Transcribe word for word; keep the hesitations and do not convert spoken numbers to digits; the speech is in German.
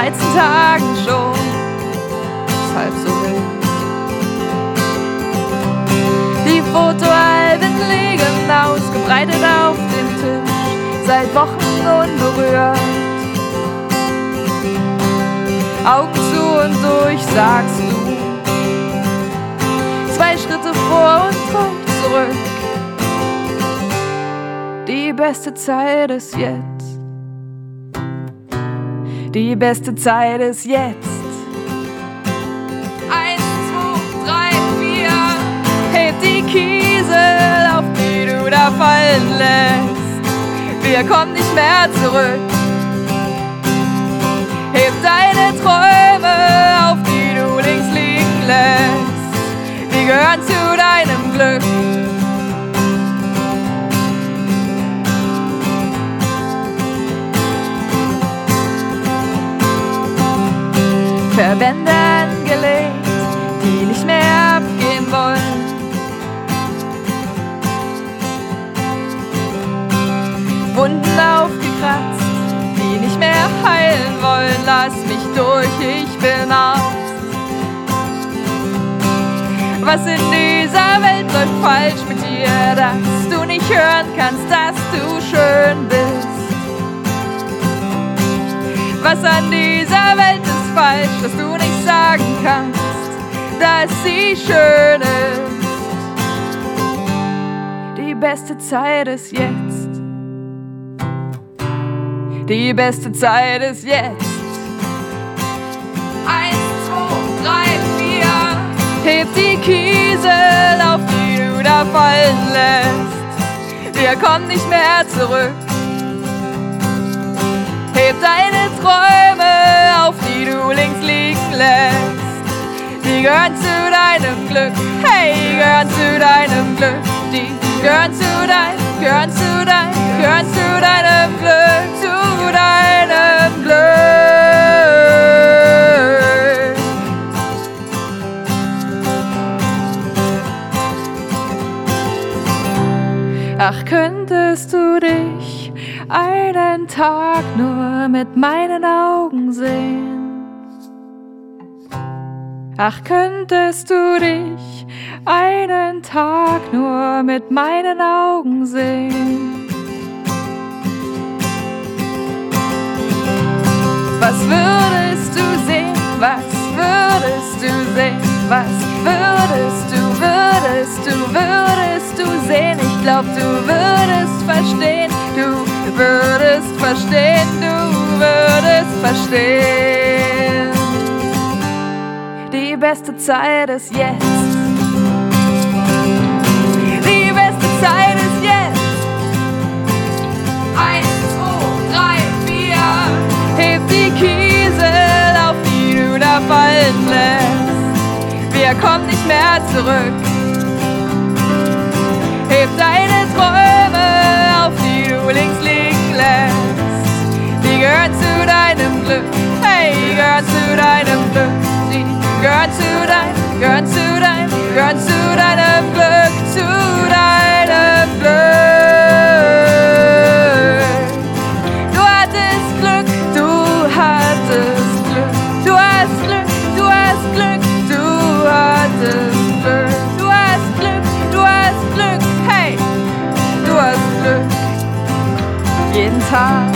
dreizehn Tagen schon, ist halb so wild. Die Fotoalben liegen ausgebreitet auf dem Tisch, seit Wochen unberührt. Augen zu und durch, sagst du, zwei Schritte vor und drei zurück. Die beste Zeit ist jetzt. Die beste Zeit ist jetzt. Eins, zwei, drei, vier. Heb die Kiesel, auf die du da fallen lässt. Wir kommen nicht mehr zurück. Heb deine Träume, auf die du links liegen lässt. Die gehören zu deinem Glück. Verbände angelegt, die nicht mehr abgehen wollen. Wunden aufgekratzt, die nicht mehr heilen wollen. Lass mich durch, ich bin Arzt. Was in dieser Welt läuft falsch mit dir, dass du nicht hören kannst, dass du schön bist? Was an dieser Welt ist falsch, dass du nicht sagen kannst, dass sie schön ist? Die beste Zeit ist jetzt. Die beste Zeit ist jetzt. Eins, zwei, drei, vier. Heb die Kiesel, auf die du da fallen lässt. Wir kommen nicht mehr zurück. Heb deine Träume, auf die du links liegen lässt. Die gehören zu deinem Glück. Hey, die gehören zu deinem Glück. Die gehören zu dein, gehören zu dein, gehören zu deinem Glück, zu deinem Glück. Ach, könntest du dich einen Tag nur mit meinen Augen sehen? Ach, könntest du dich einen Tag nur mit meinen Augen sehen? Was würdest du sehen? Was würdest du sehen? Was würdest du, würdest du, würdest du sehen? Ich glaub, du würdest verstehen, du würdest verstehen, du würdest verstehen. Die beste Zeit ist jetzt. Die beste Zeit ist jetzt. Eins, zwei, drei, vier. Heb die Kiesel, auf die du da fallen lässt. Wir kommen nicht mehr zurück. Heb deine Träume, auf die du links liegen lässt. Die gehören zu deinem Glück. Hey, die gehören zu deinem Glück. Die gehören zu dein, gehören zu dein, gehören zu deinem Glück, zu deinem Glück. Du hattest Glück, du hattest Glück, du hast Glück, du hast Glück, du hattest Glück, du hast Glück, du hast Glück, hey, du hast Glück, jeden Tag.